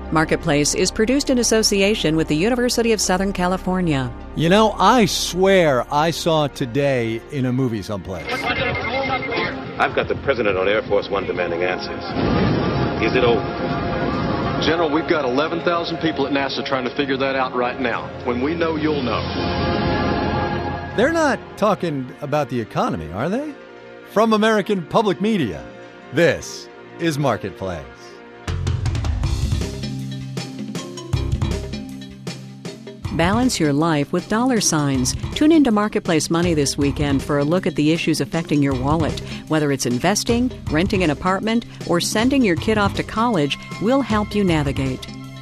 Marketplace is produced in association with the University of Southern California. You know, I swear I saw Today in a movie someplace. I've got the president on Air Force One demanding answers. Is it over? General, we've got 11,000 people at NASA trying to figure that out right now. When we know, you'll know. They're not talking about the economy, are they? From American Public Media, this is Marketplace. Balance your life with dollar signs. Tune into Marketplace Money this weekend for a look at the issues affecting your wallet. Whether it's investing, renting an apartment, or sending your kid off to college, we'll help you navigate.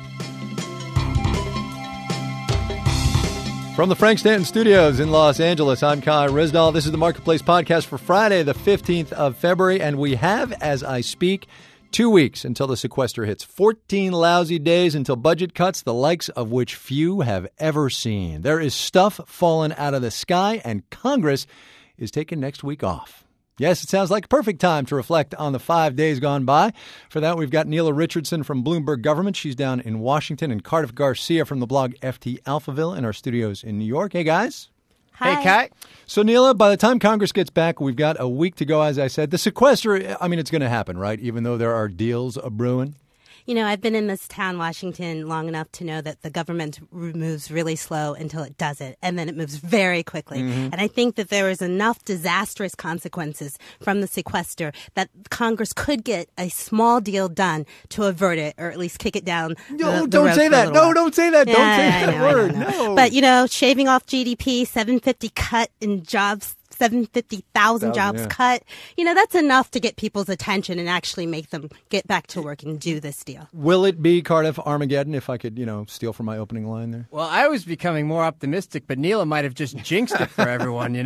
From the Frank Stanton Studios in Los Angeles, I'm Kai Ryssdal. This is the Marketplace podcast for Friday, the 15th of February, and we have, as I speak, 2 weeks until the sequester hits. 14 lousy days until budget cuts, the likes of which few have ever seen. There is stuff falling out of the sky, and Congress is taking next week off. Yes, it sounds like a perfect time to reflect on the 5 days gone by. For that, we've got Neela Richardson from Bloomberg Government. She's down in Washington, and Cardiff Garcia from the blog FT Alphaville in our studios in New York. Hey, guys. Hi. Hey, Kai. So, Neela, by the time Congress gets back, we've got a week to go, as I said. The sequester, I mean, it's going to happen, right? Even though there are deals a-brewing. You know, I've been in this town, Washington, long enough to know that the government moves really slow until it doesn't, and then it moves very quickly. Mm-hmm. And I think that there is enough disastrous consequences from the sequester that Congress could get a small deal done to avert it, or at least kick it down. No, don't say that. No, don't say that. Don't say that word. No. But, you know, shaving off GDP, $750 cut in jobs, 750,000 jobs cut. You know, that's enough to get people's attention and actually make them get back to work and do this deal. Will it be, Cardiff, Armageddon, if I could, steal from my opening line there? Well, I was becoming more optimistic, but Neela might have just jinxed it for everyone,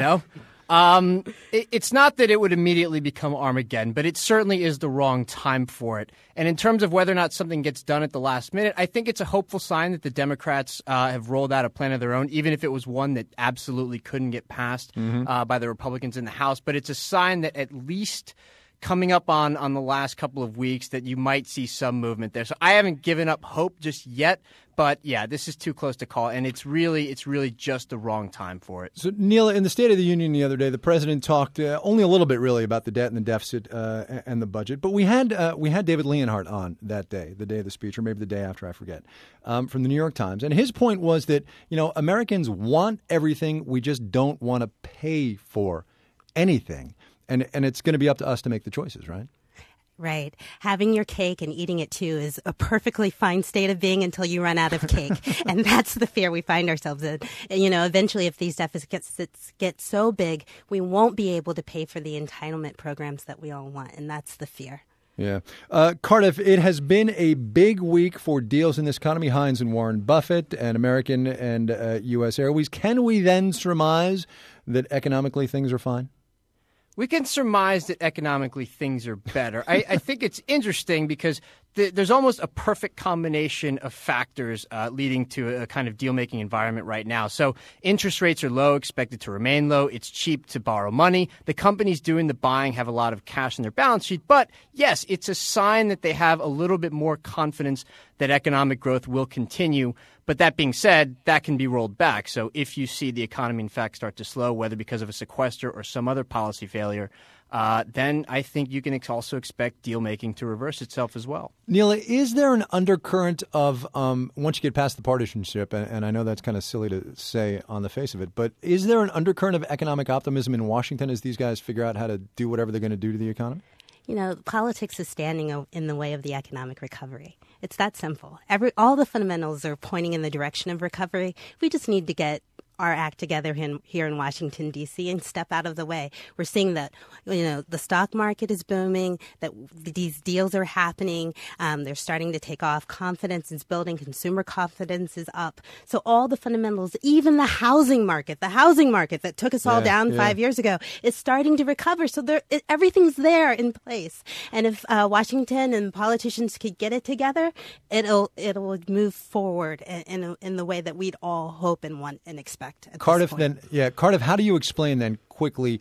It's not that it would immediately become Armageddon, but it certainly is the wrong time for it. And in terms of whether or not something gets done at the last minute, I think it's a hopeful sign that the Democrats have rolled out a plan of their own, even if it was one that absolutely couldn't get passed by the Republicans in the House. But it's a sign that at least coming up on the last couple of weeks that you might see some movement there. So I haven't given up hope just yet. But, yeah, this is too close to call, and it's really just the wrong time for it. So, Neela, in the State of the Union the other day, the president talked only a little bit, really, about the debt and the deficit and the budget. But we had David Leonhardt on that day, the day of the speech, or maybe the day after, I forget, from the New York Times. And his point was that, Americans want everything. We just don't want to pay for anything. And it's going to be up to us to make the choices, right? Right. Having your cake and eating it, too, is a perfectly fine state of being until you run out of cake. And that's the fear we find ourselves in. And, eventually, if these deficits get so big, we won't be able to pay for the entitlement programs that we all want. And that's the fear. Yeah. Cardiff, it has been a big week for deals in this economy. Heinz and Warren Buffett and American and U.S. Airways. Can we then surmise that economically things are fine? We can surmise that economically things are better. I think it's interesting because there's almost a perfect combination of factors leading to a kind of deal-making environment right now. So interest rates are low, expected to remain low. It's cheap to borrow money. The companies doing the buying have a lot of cash in their balance sheet. But, yes, it's a sign that they have a little bit more confidence that economic growth will continue. But that being said, that can be rolled back. So if you see the economy, in fact, start to slow, whether because of a sequester or some other policy failure, then I think you can also expect deal-making to reverse itself as well. Neela, is there an undercurrent of, once you get past the partisanship, and I know that's kind of silly to say on the face of it, but is there an undercurrent of economic optimism in Washington as these guys figure out how to do whatever they're going to do to the economy? Politics is standing in the way of the economic recovery. It's that simple. All the fundamentals are pointing in the direction of recovery. We just need to get our act together here in Washington, D.C. and step out of the way. We're seeing that, the stock market is booming, that these deals are happening. They're starting to take off. Confidence is building. Consumer confidence is up. So all the fundamentals, even the housing market that took us all down 5 years ago, is starting to recover. So everything's there in place. And if Washington and politicians could get it together, it'll move forward in the way that we'd all hope and want and expect. Cardiff, how do you explain then quickly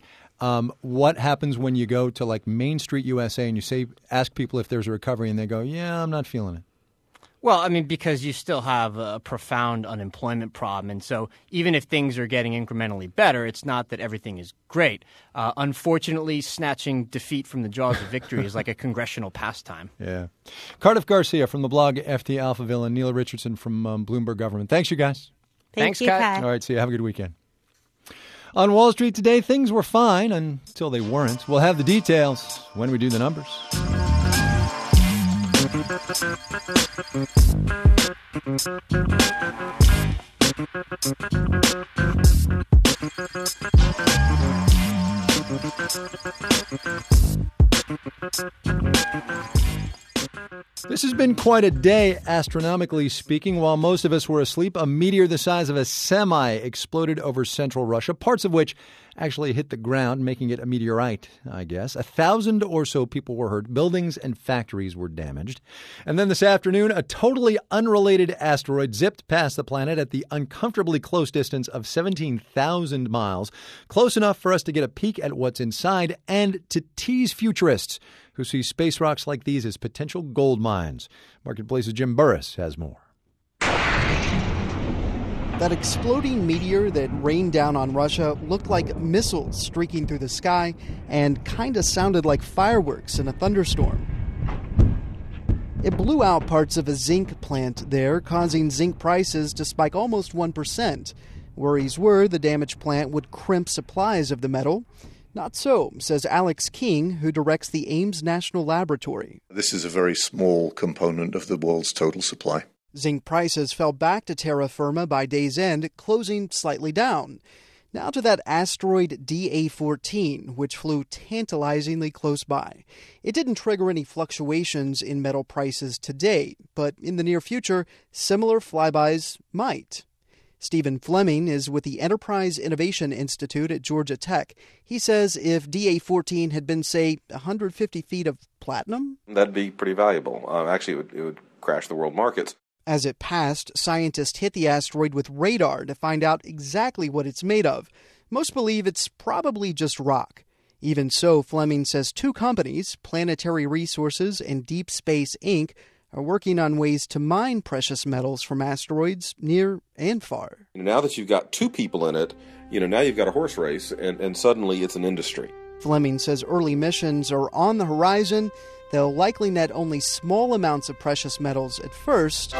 what happens when you go to like Main Street USA and you ask people if there's a recovery and they go, yeah, I'm not feeling it? Well, I mean, because you still have a profound unemployment problem. And so even if things are getting incrementally better, it's not that everything is great. Unfortunately, snatching defeat from the jaws of victory is like a congressional pastime. Yeah. Cardiff Garcia from the blog FT Alphaville and Neil Richardson from Bloomberg Government. Thanks, you guys. Thanks, you, Kai. All right, see you. Have a good weekend. On Wall Street today, things were fine until they weren't. We'll have the details when we do the numbers. This has been quite a day, astronomically speaking. While most of us were asleep, a meteor the size of a semi exploded over central Russia, parts of which actually hit the ground, making it a meteorite, I guess. 1,000 or so people were hurt. Buildings and factories were damaged. And then this afternoon, a totally unrelated asteroid zipped past the planet at the uncomfortably close distance of 17,000 miles, close enough for us to get a peek at what's inside and to tease futurists who see space rocks like these as potential gold mines. Marketplace's Jim Burris has more. That exploding meteor that rained down on Russia looked like missiles streaking through the sky and kind of sounded like fireworks in a thunderstorm. It blew out parts of a zinc plant there, causing zinc prices to spike almost 1%. Worries were the damaged plant would crimp supplies of the metal. Not so, says Alex King, who directs the Ames National Laboratory. This is a very small component of the world's total supply. Zinc prices fell back to terra firma by day's end, closing slightly down. Now to that asteroid DA-14, which flew tantalizingly close by. It didn't trigger any fluctuations in metal prices today, but in the near future, similar flybys might. Stephen Fleming is with the Enterprise Innovation Institute at Georgia Tech. He says if DA-14 had been, say, 150 feet of platinum, that'd be pretty valuable. Actually, it would crash the world markets. As it passed, scientists hit the asteroid with radar to find out exactly what it's made of. Most believe it's probably just rock. Even so, Fleming says two companies, Planetary Resources and Deep Space Inc., are working on ways to mine precious metals from asteroids near and far. Now that you've got two people in it, now you've got a horse race, and suddenly it's an industry. Fleming says early missions are on the horizon. They'll likely net only small amounts of precious metals at first,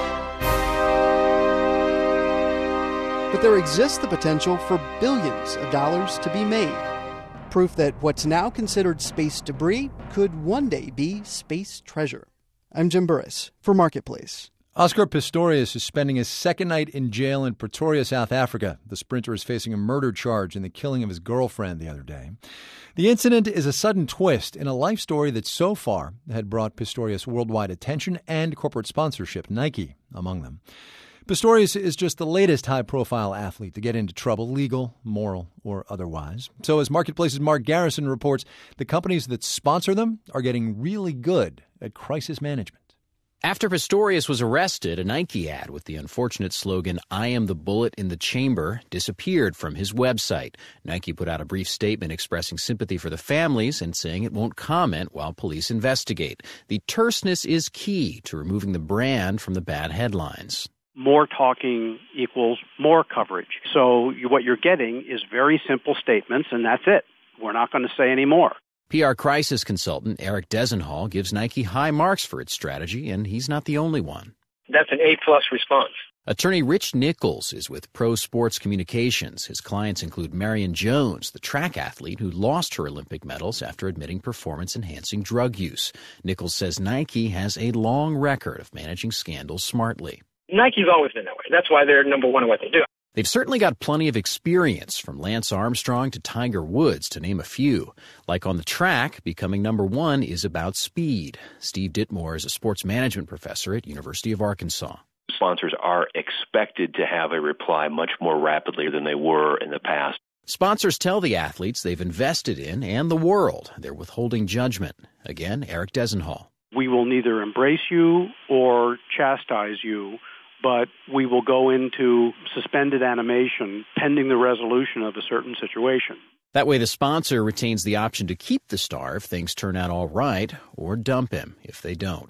but there exists the potential for billions of dollars to be made. Proof that what's now considered space debris could one day be space treasure. I'm Jim Burris for Marketplace. Oscar Pistorius is spending his second night in jail in Pretoria, South Africa. The sprinter is facing a murder charge in the killing of his girlfriend the other day. The incident is a sudden twist in a life story that so far had brought Pistorius worldwide attention and corporate sponsorship, Nike among them. Pistorius is just the latest high-profile athlete to get into trouble, legal, moral, or otherwise. So as Marketplace's Mark Garrison reports, the companies that sponsor them are getting really good at crisis management. After Pistorius was arrested, a Nike ad with the unfortunate slogan, "I am the bullet in the chamber," disappeared from his website. Nike put out a brief statement expressing sympathy for the families and saying it won't comment while police investigate. The terseness is key to removing the brand from the bad headlines. More talking equals more coverage. So what you're getting is very simple statements, and that's it. We're not going to say any more. PR crisis consultant Eric Desenhall gives Nike high marks for its strategy, and he's not the only one. That's an A-plus response. Attorney Rich Nichols is with Pro Sports Communications. His clients include Marion Jones, the track athlete who lost her Olympic medals after admitting performance-enhancing drug use. Nichols says Nike has a long record of managing scandals smartly. Nike's always been that way. That's why they're number one in what they do. They've certainly got plenty of experience, from Lance Armstrong to Tiger Woods, to name a few. Like on the track, becoming number one is about speed. Steve Ditmore is a sports management professor at University of Arkansas. Sponsors are expected to have a reply much more rapidly than they were in the past. Sponsors tell the athletes they've invested in and the world they're withholding judgment. Again, Eric Desenhall. We will neither embrace you or chastise you, but we will go into suspended animation pending the resolution of a certain situation. That way the sponsor retains the option to keep the star if things turn out all right, or dump him if they don't.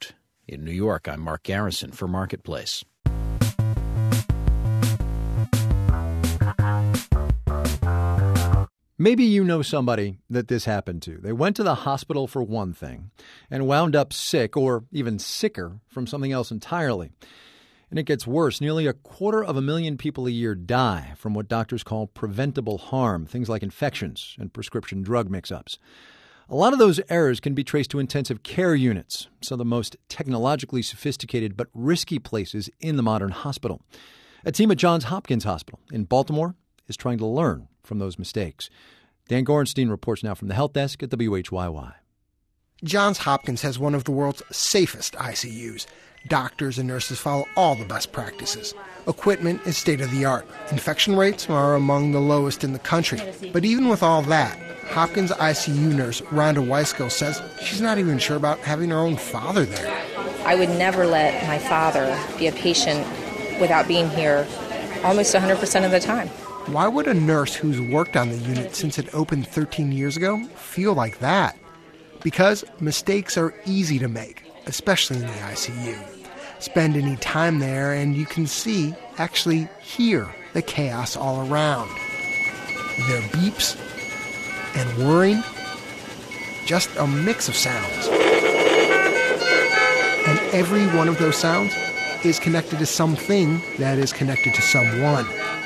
In New York, I'm Mark Garrison for Marketplace. Maybe you know somebody that this happened to. They went to the hospital for one thing and wound up sick or even sicker from something else entirely. And it gets worse. Nearly 250,000 people a year die from what doctors call preventable harm, things like infections and prescription drug mix-ups. A lot of those errors can be traced to intensive care units, some of the most technologically sophisticated but risky places in the modern hospital. A team at Johns Hopkins Hospital in Baltimore is trying to learn from those mistakes. Dan Gorenstein reports now from the help desk at WHYY. Johns Hopkins has one of the world's safest ICUs. Doctors and nurses follow all the best practices. Equipment is state-of-the-art. Infection rates are among the lowest in the country. But even with all that, Hopkins ICU nurse Rhonda Weiskill says she's not even sure about having her own father there. I would never let my father be a patient without being here almost 100% of the time. Why would a nurse who's worked on the unit since it opened 13 years ago feel like that? Because mistakes are easy to make, especially in the ICU. Spend any time there and you can see, actually hear, the chaos all around. There are beeps and whirring, just a mix of sounds. And every one of those sounds is connected to something that is connected to someone.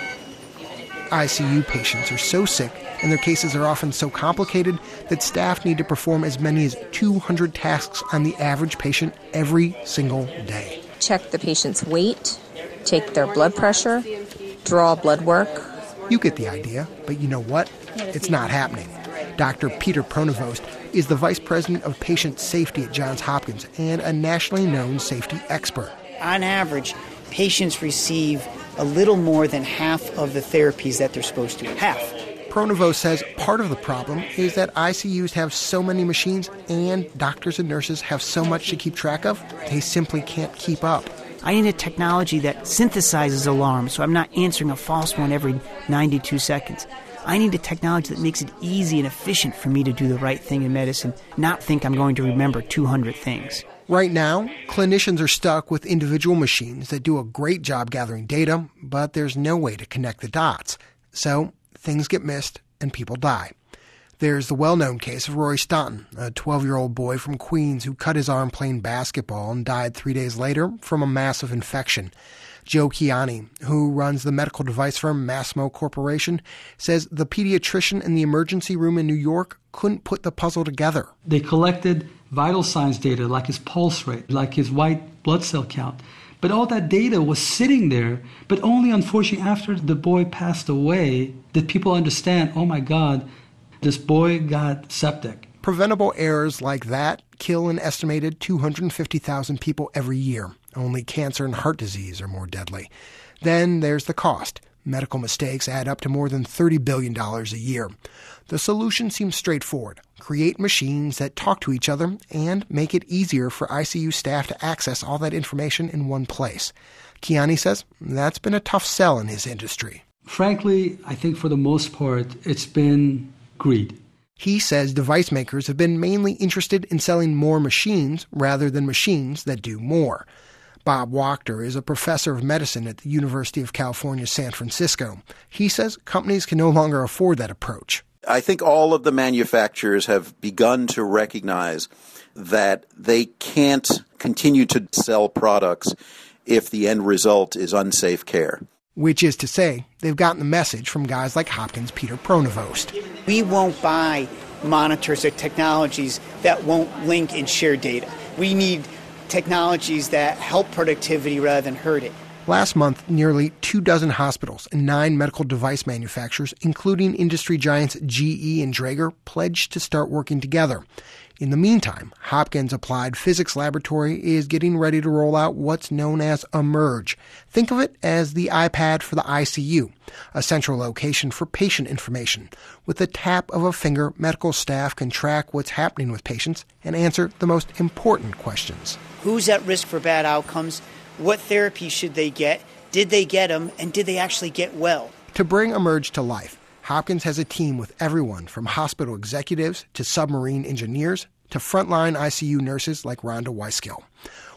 ICU patients are so sick and their cases are often so complicated that staff need to perform as many as 200 tasks on the average patient every single day. Check the patient's weight, take their blood pressure, draw blood work. You get the idea, but you know what? It's not happening. Dr. Peter Pronovost is the Vice President of Patient Safety at Johns Hopkins and a nationally known safety expert. On average, patients receive a little more than half of the therapies that they're supposed to. Half. Pronovost says part of the problem is that ICUs have so many machines and doctors and nurses have so much to keep track of, they simply can't keep up. I need a technology that synthesizes alarms so I'm not answering a false one every 92 seconds. I need a technology that makes it easy and efficient for me to do the right thing in medicine, not think I'm going to remember 200 things. Right now, clinicians are stuck with individual machines that do a great job gathering data, but there's no way to connect the dots. So things get missed and people die. There's the well-known case of Rory Staunton, a 12-year-old boy from Queens who cut his arm playing basketball and died 3 days later from a massive infection. Joe Kiani, who runs the medical device firm Masimo Corporation, says the pediatrician in the emergency room in New York couldn't put the puzzle together. They collected vital signs data like his pulse rate, like his white blood cell count. But all that data was sitting there, but only unfortunately after the boy passed away did people understand, oh my God, this boy got septic. Preventable errors like that kill an estimated 250,000 people every year. Only cancer and heart disease are more deadly. Then there's the cost. Medical mistakes add up to more than $30 billion a year. The solution seems straightforward. Create machines that talk to each other and make it easier for ICU staff to access all that information in one place. Kiani says that's been a tough sell in his industry. Frankly, I think for the most part, it's been greed. He says device makers have been mainly interested in selling more machines rather than machines that do more. Bob Wachter is a professor of medicine at the University of California, San Francisco. He says companies can no longer afford that approach. I think all of the manufacturers have begun to recognize that they can't continue to sell products if the end result is unsafe care. Which is to say, they've gotten the message from guys like Hopkins' Peter Pronovost. We won't buy monitors or technologies that won't link and share data. We need technologies that help productivity rather than hurt it. Last month, nearly 24 hospitals and 9 medical device manufacturers, including industry giants GE and Draeger, pledged to start working together. In the meantime, Hopkins Applied Physics Laboratory is getting ready to roll out what's known as Emerge. Think of it as the iPad for the ICU, a central location for patient information. With the tap of a finger, medical staff can track what's happening with patients and answer the most important questions. Who's at risk for bad outcomes? What therapy should they get? Did they get them? And did they actually get well? To bring Emerge to life, Hopkins has a team with everyone from hospital executives to submarine engineers to frontline ICU nurses like Rhonda Weiskill.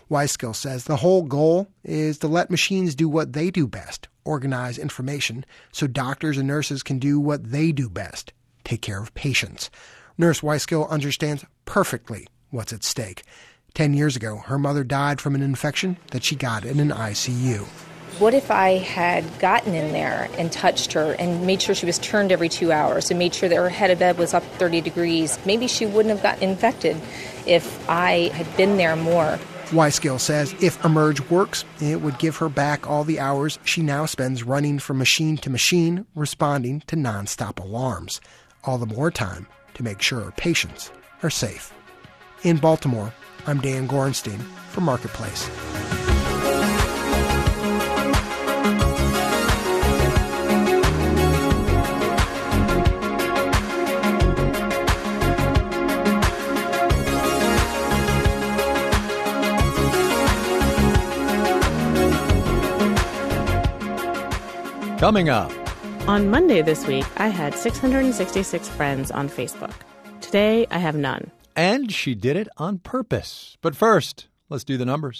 Weiskill says the whole goal is to let machines do what they do best, organize information, so doctors and nurses can do what they do best, take care of patients. Nurse Weiskill understands perfectly what's at stake. 10 years ago, her mother died from an infection that she got in an ICU. What if I had gotten in there and touched her and made sure she was turned every 2 hours and made sure that her head of bed was up 30 degrees? Maybe she wouldn't have gotten infected if I had been there more. Weiskill says if Emerge works, it would give her back all the hours she now spends running from machine to machine, responding to nonstop alarms. All the more time to make sure her patients are safe. In Baltimore, I'm Dan Gorenstein for Marketplace. Coming up. On Monday this week, I had 666 friends on Facebook. Today, I have none. And she did it on purpose. But first, let's do the numbers.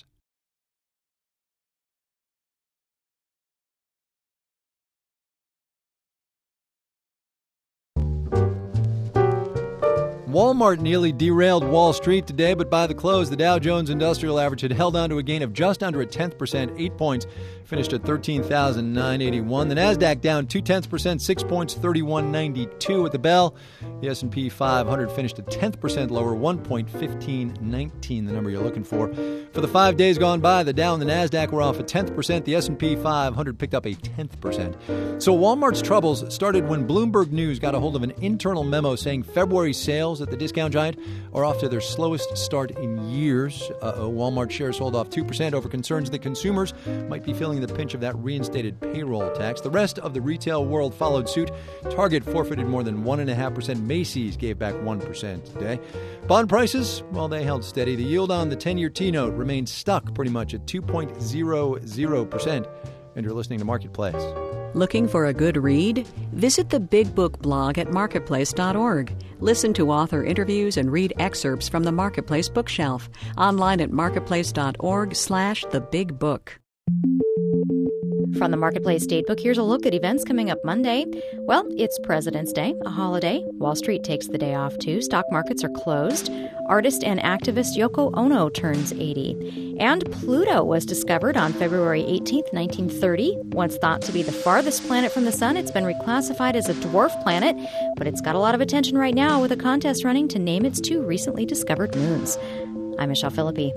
Walmart nearly derailed Wall Street today, but by the close, the Dow Jones Industrial Average had held on to a gain of just under a 0.1%, 8 points, finished at 13,981. The Nasdaq down 0.2%, 6 points, 3192 at the bell. The S&P 500 finished a 0.1% lower, 1.1519, the number you're looking for. For the 5 days gone by, the Dow and the Nasdaq were off a 0.1%. The S&P 500 picked up a 0.1%. So Walmart's troubles started when Bloomberg News got a hold of an internal memo saying February sales at the discount giant are off to their slowest start in years. Walmart shares sold off 2% over concerns that consumers might be feeling the pinch of that reinstated payroll tax. The rest of the retail world followed suit. Target forfeited more than 1.5%. Macy's gave back 1% today. Bond prices, well, they held steady. The yield on the 10-year T-note remained stuck pretty much at 2.00%. And you're listening to Marketplace. Looking for a good read? Visit the Big Book blog at marketplace.org. Listen to author interviews and read excerpts from the Marketplace bookshelf. Online at marketplace.org/thebigbook. From the Marketplace Datebook, here's a look at events coming up Monday. Well, it's President's Day, a holiday. Wall Street takes the day off, too. Stock markets are closed. Artist and activist Yoko Ono turns 80. And Pluto was discovered on February 18th, 1930. Once thought to be the farthest planet from the sun, it's been reclassified as a dwarf planet, but it's got a lot of attention right now with a contest running to name its 2 recently discovered moons. I'm Michelle Philippi.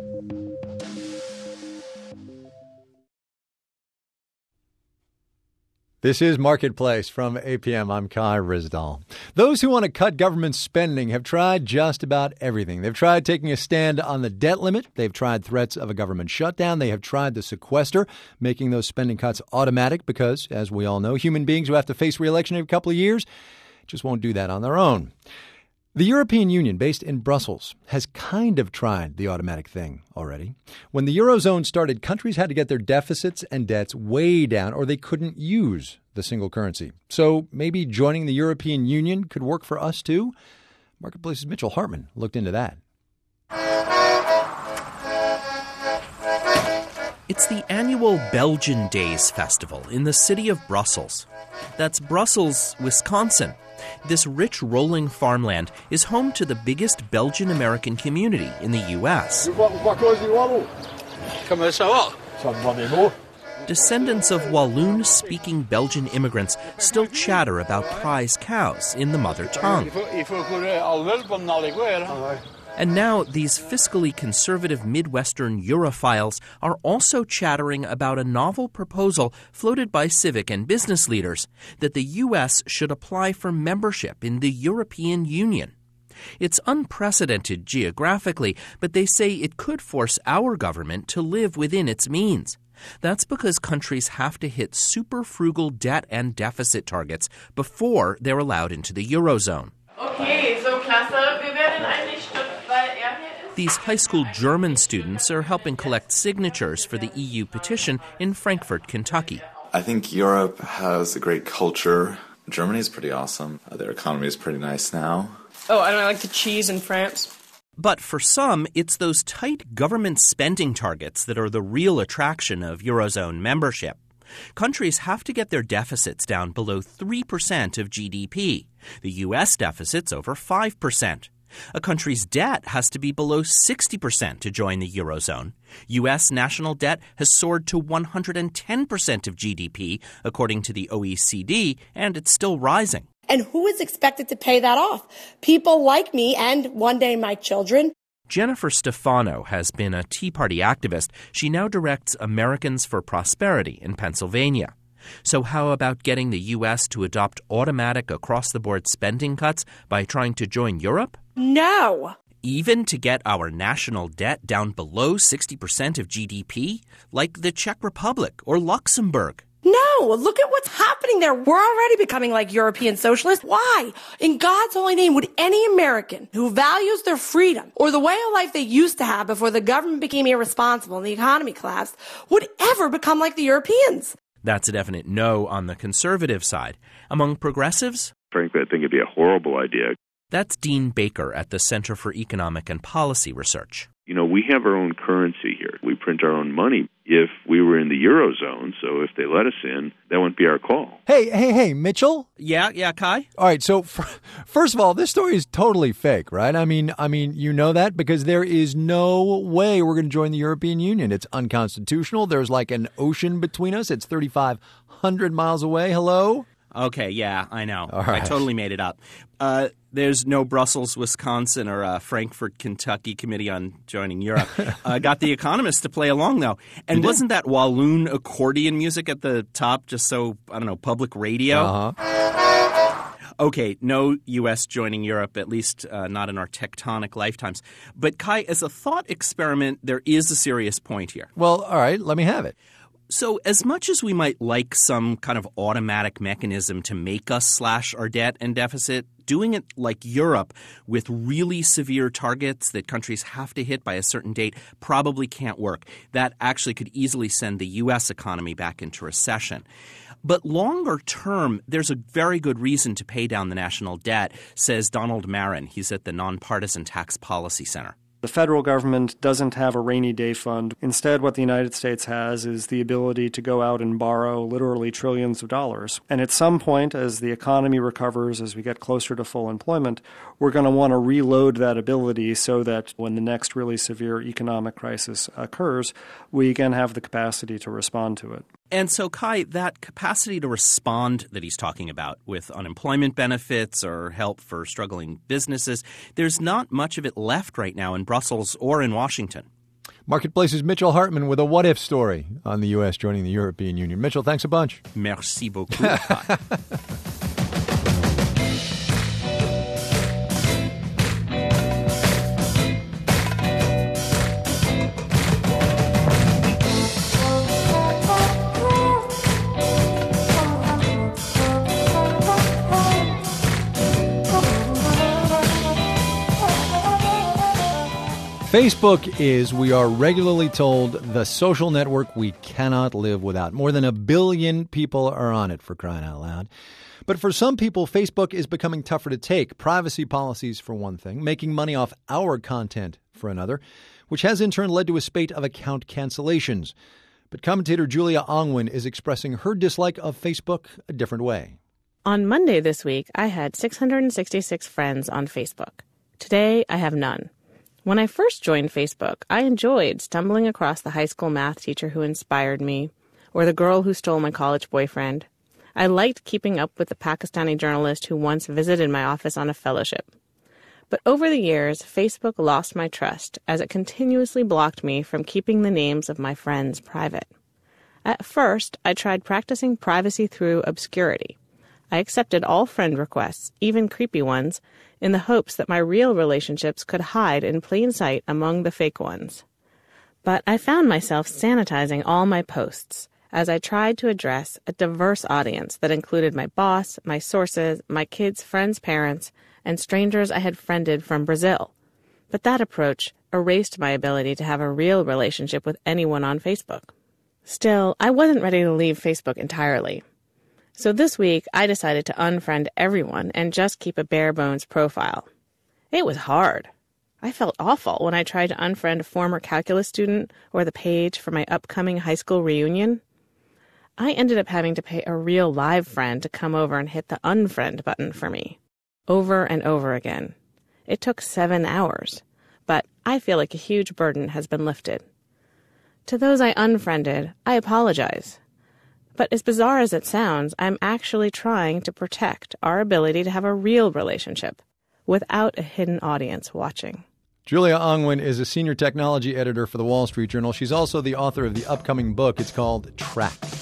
This is Marketplace from APM. I'm Kai Ryssdal. Those who want to cut government spending have tried just about everything. They've tried taking a stand on the debt limit. They've tried threats of a government shutdown. They have tried the sequester, making those spending cuts automatic because, as we all know, human beings who have to face re-election every couple of years just won't do that on their own. The European Union, based in Brussels, has kind of tried the automatic thing already. When the Eurozone started, countries had to get their deficits and debts way down or they couldn't use the single currency. So maybe joining the European Union could work for us too? Marketplace's Mitchell Hartman looked into that. It's the annual Belgian Days Festival in the city of Brussels. That's Brussels, Wisconsin. This rich rolling farmland is home to the biggest Belgian-American community in the U.S. Descendants of Walloon-speaking Belgian immigrants still chatter about prize cows in the mother tongue. And now these fiscally conservative Midwestern Europhiles are also chattering about a novel proposal floated by civic and business leaders that the U.S. should apply for membership in the European Union. It's unprecedented geographically, but they say it could force our government to live within its means. That's because countries have to hit super frugal debt and deficit targets before they're allowed into the Eurozone. Okay, so klasse, wir werden einrichten. These high school German students are helping collect signatures for the EU petition in Frankfort, Kentucky. I think Europe has a great culture. Germany is pretty awesome. Their economy is pretty nice now. Oh, I don't like the cheese in France. But for some, it's those tight government spending targets that are the real attraction of Eurozone membership. Countries have to get their deficits down below 3% of GDP. The U.S. deficit's over 5%. A country's debt has to be below 60% to join the Eurozone. U.S. national debt has soared to 110% of GDP, according to the OECD, and it's still rising. And who is expected to pay that off? People like me and one day my children. Jennifer Stefano has been a Tea Party activist. She now directs Americans for Prosperity in Pennsylvania. So how about getting the U.S. to adopt automatic across-the-board spending cuts by trying to join Europe? No. Even to get our national debt down below 60% of GDP, like the Czech Republic or Luxembourg? No, look at what's happening there. We're already becoming like European socialists. Why? In God's holy name, would any American who values their freedom or the way of life they used to have before the government became irresponsible and the economy collapsed, would ever become like the Europeans? That's a definite no on the conservative side. Among progressives? Frankly, I think it'd be a horrible idea. That's Dean Baker at the Center for Economic and Policy Research. You know, we have our own currency here. We print our own money. If we were in the Eurozone, so if they let us in, that wouldn't be our call. Hey, Mitchell? Yeah, Kai? All right, so first of all, this story is totally fake, right? I mean, you know that because there is no way we're going to join the European Union. It's unconstitutional. There's like an ocean between us. It's 3,500 miles away. Hello? Okay, yeah, I know. All right. I totally made it up. There's no Brussels, Wisconsin, or Frankfurt, Kentucky Committee on Joining Europe. Got The Economist to play along, though. And wasn't that Walloon accordion music at the top just so, I don't know, public radio? Uh-huh. Okay, no U.S. joining Europe, at least not in our tectonic lifetimes. But, Kai, as a thought experiment, there is a serious point here. Well, all right, let me have it. So as much as we might like some kind of automatic mechanism to make us slash our debt and deficit, doing it like Europe with really severe targets that countries have to hit by a certain date probably can't work. That actually could easily send the U.S. economy back into recession. But longer term, there's a very good reason to pay down the national debt, says Donald Marin. He's at the Nonpartisan Tax Policy Center. The federal government doesn't have a rainy day fund. Instead, what the United States has is the ability to go out and borrow literally trillions of dollars. And at some point, as the economy recovers, as we get closer to full employment, we're going to want to reload that ability so that when the next really severe economic crisis occurs, we can have the capacity to respond to it. And so, Kai, that capacity to respond that he's talking about with unemployment benefits or help for struggling businesses, there's not much of it left right now in Brussels or in Washington. Marketplace's Mitchell Hartman with a what-if story on the U.S. joining the European Union. Mitchell, thanks a bunch. Merci beaucoup, Kai. Facebook is, we are regularly told, the social network we cannot live without. More than 1 billion people are on it, for crying out loud. But for some people, Facebook is becoming tougher to take. Privacy policies, for one thing, making money off our content, for another, which has in turn led to a spate of account cancellations. But commentator Julia Ongwen is expressing her dislike of Facebook a different way. On Monday this week, I had 666 friends on Facebook. Today, I have none. When I first joined Facebook, I enjoyed stumbling across the high school math teacher who inspired me, or the girl who stole my college boyfriend. I liked keeping up with the Pakistani journalist who once visited my office on a fellowship. But over the years, Facebook lost my trust as it continuously blocked me from keeping the names of my friends private. At first, I tried practicing privacy through obscurity. I accepted all friend requests, even creepy ones, in the hopes that my real relationships could hide in plain sight among the fake ones. But I found myself sanitizing all my posts as I tried to address a diverse audience that included my boss, my sources, my kids' friends' parents, and strangers I had friended from Brazil. But that approach erased my ability to have a real relationship with anyone on Facebook. Still, I wasn't ready to leave Facebook entirely. So this week, I decided to unfriend everyone and just keep a bare-bones profile. It was hard. I felt awful when I tried to unfriend a former calculus student or the page for my upcoming high school reunion. I ended up having to pay a real live friend to come over and hit the unfriend button for me, over and over again. It took 7 hours, but I feel like a huge burden has been lifted. To those I unfriended, I apologize. But as bizarre as it sounds, I'm actually trying to protect our ability to have a real relationship without a hidden audience watching. Julia Ongwen is a senior technology editor for the Wall Street Journal. She's also the author of the upcoming book. It's called Trapped.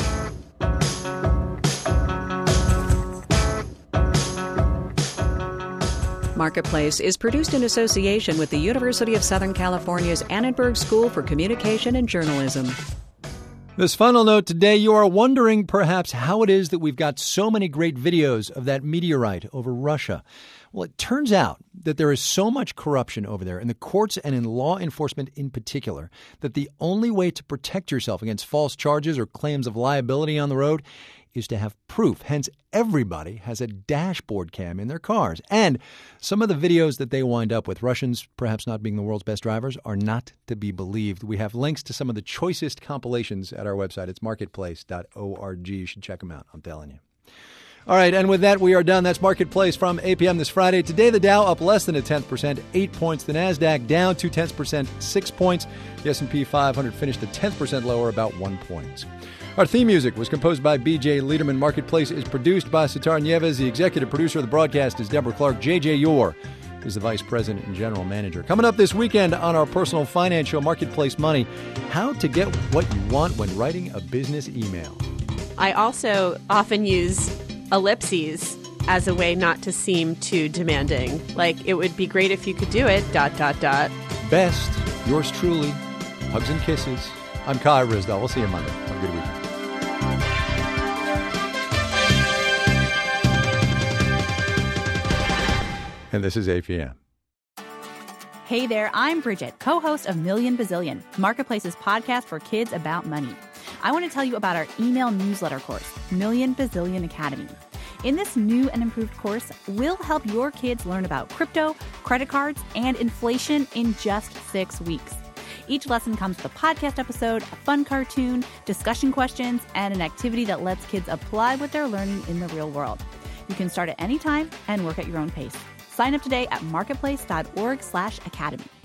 Marketplace is produced in association with the University of Southern California's Annenberg School for Communication and Journalism. This final note today, you are wondering perhaps how it is that we've got so many great videos of that meteorite over Russia. Well, it turns out that there is so much corruption over there in the courts and in law enforcement in particular that the only way to protect yourself against false charges or claims of liability on the road is to have proof. Hence, everybody has a dashboard cam in their cars. And some of the videos that they wind up with, Russians perhaps not being the world's best drivers, are not to be believed. We have links to some of the choicest compilations at our website. It's marketplace.org. You should check them out, I'm telling you. All right, and with that, we are done. That's Marketplace from 8 p.m. this Friday. Today, the Dow up less than 0.1%, 8 points. The NASDAQ down 0.2%, 6 points. The S&P 500 finished 0.1% lower, about 1 point. Our theme music was composed by B.J. Liederman. Marketplace is produced by Sitar Nieves. The executive producer of the broadcast is Deborah Clark. J.J. Yore is the vice president and general manager. Coming up this weekend on our personal finance show, Marketplace Money, how to get what you want when writing a business email. I also often use ellipses as a way not to seem too demanding. Like, it would be great if you could do it, ... Best, yours truly, hugs and kisses. I'm Kai Ryssdal. We'll see you Monday. Have a good weekend. And this is APM. Hey there, I'm Bridget, co-host of Million Bazillion, Marketplace's podcast for kids about money. I want to tell you about our email newsletter course, Million Bazillion Academy. In this new and improved course, we'll help your kids learn about crypto, credit cards, and inflation in just 6 weeks. Each lesson comes with a podcast episode, a fun cartoon, discussion questions, and an activity that lets kids apply what they're learning in the real world. You can start at any time and work at your own pace. Sign up today at marketplace.org/academy.